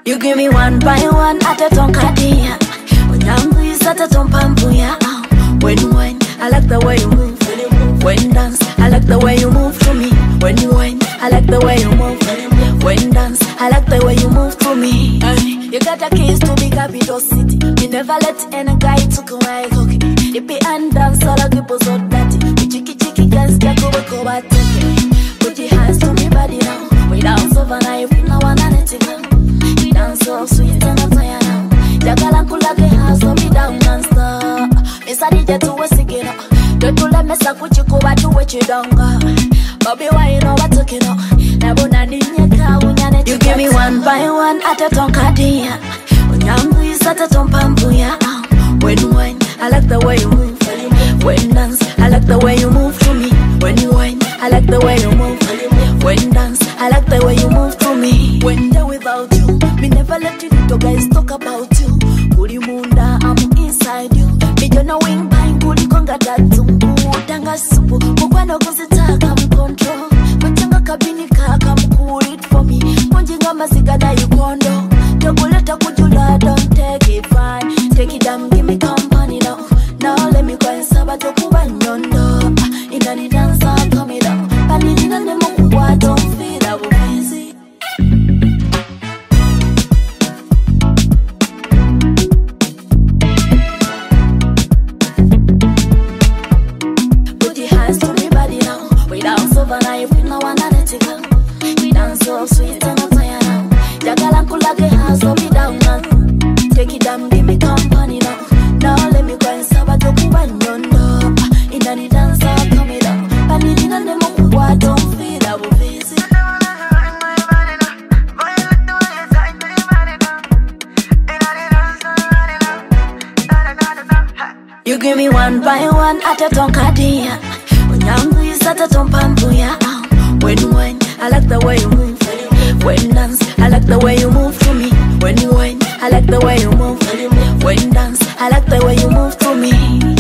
You give me one by one at a tonkadia. Unyangu is at a tompampuya. When I like the way you move. When dance, I like the way you move to me. When you whine, I like the way you move. When dance, I like the way you move to me. You got a keys to big capital city. You never let any guy took away cookie. You be and dance all the people so dirty. You chicky dance, get go back. Put your hands to me body now. We dance over now, you feel no one on it. We dance so sweet and I'm tired now. Jagalankulake has to be down and stop. Miss Adija to a sick up. Don't you let me suck with you, go back to what you don't go. Bobby, why you know what talking up? You give me one by one at a tonkadia. Unyangu is at a tompampuya. When you whine, I like the way you move. When dance, I like the way you move to me. When you whine, I like the way you move. When dance, I like the way you move to me. When they're without you, me never let you little guys talk about you. Kuri munda, I'm inside you. Me don't know wing bang, kuri konga datu. Tanga supu, mukwano kuzitaka mkontrol. Mchanga kabini kaka mkuri it for me. Ponjinga masigada you kondo. Chocolate kujula, don't take it fine. Take it down, give me company now. Now let me go and sabato kuba nyondo. Inani dancer, come down. Panini na nemo kuwa, don't feel I will busy. Put your hands to me body now. We dance over now, you feel no one analytical. We dance so sweet and I'm tired now. Jagalankulake has to be down now. Take it down, give me company now. Now let me go and sabato kuba nyondo. Inani dancer, come down. Panini na nemo kuwa, don't feel I will busy. You give me one by one at a tonkadia. Unyangu is at a tompampuya. When you whine, I like the way you move. When dance, I like the way you move to me. When you whine, I like the way you move. When dance, I like the way you move to me.